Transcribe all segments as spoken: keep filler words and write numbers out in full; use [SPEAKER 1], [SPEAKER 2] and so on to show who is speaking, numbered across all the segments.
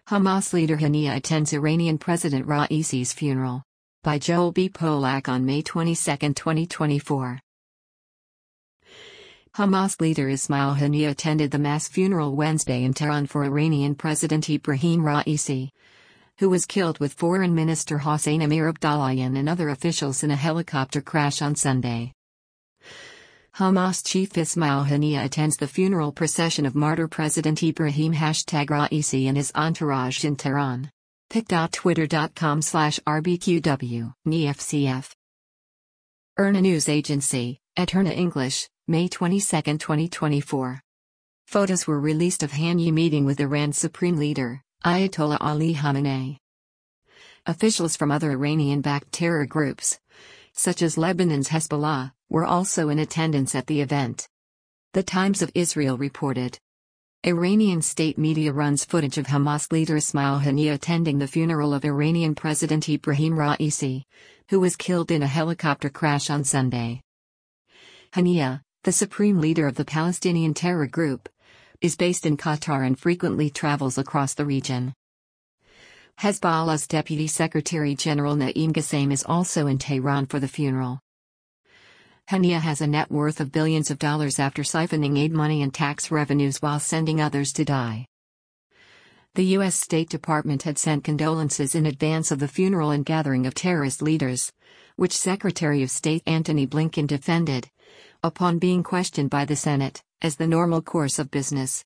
[SPEAKER 1] Hamas leader Haniya attends Iranian President Raisi's funeral. By Joel B. Polak on May twenty-second, twenty twenty-four. Hamas leader Ismail Haniya attended the mass funeral Wednesday in Tehran for Iranian President Ibrahim Raisi, who was killed with Foreign Minister Hossein Amir Abdollahian and other officials in a helicopter crash on Sunday. Hamas chief Ismail Haniya attends the funeral procession of martyr President Ibrahim Raisi and his entourage in Tehran. pic dot twitter dot com slash R B Q W, N E F C F. IRNA News Agency, at IRNA English, May twenty-second, twenty twenty-four. Photos were released of Haniya meeting with Iran's Supreme Leader, Ayatollah Ali Khamenei. Officials from other Iranian-backed terror groups, such as Lebanon's Hezbollah, were also in attendance at the event. The Times of Israel reported. Iranian state media runs footage of Hamas leader Ismail Haniya attending the funeral of Iranian President Ibrahim Raisi, who was killed in a helicopter crash on Sunday. Haniya, the supreme leader of the Palestinian terror group, is based in Qatar and frequently travels across the region. Hezbollah's Deputy Secretary General Naim Qasem is also in Tehran for the funeral. Haniya has a net worth of billions of dollars after siphoning aid money and tax revenues while sending others to die. The U S State Department had sent condolences in advance of the funeral and gathering of terrorist leaders, which Secretary of State Antony Blinken defended, upon being questioned by the Senate, as the normal course of business.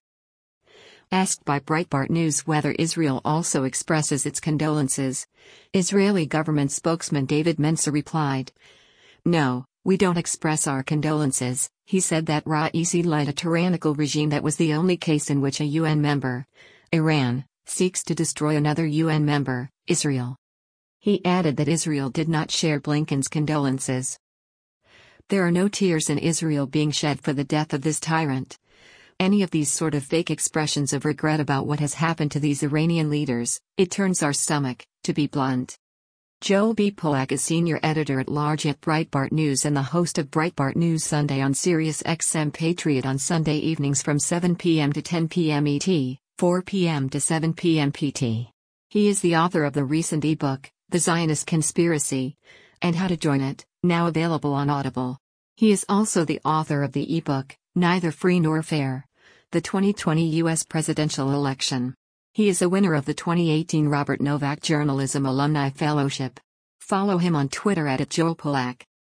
[SPEAKER 1] Asked by Breitbart News whether Israel also expresses its condolences, Israeli government spokesman David Mencer replied, "No, we don't express our condolences." He said that Raisi led a tyrannical regime that was the only case in which a U N member, Iran, seeks to destroy another U N member, Israel. He added that Israel did not share Blinken's condolences. "There are no tears in Israel being shed for the death of this tyrant. Any of these sort of fake expressions of regret about what has happened to these Iranian leaders, it turns our stomach, to be blunt." Joel B. Polak is senior editor-at-large at Breitbart News and the host of Breitbart News Sunday on Sirius X M Patriot on Sunday evenings from seven p m to ten p m E T, four p m to seven p m P T. He is the author of the recent ebook, The Zionist Conspiracy, and How to Join It, now available on Audible. He is also the author of the ebook, Neither Free Nor Fair: The twenty twenty U S Presidential Election. He is a winner of the twenty eighteen Robert Novak Journalism Alumni Fellowship. Follow him on Twitter at Joel Polak.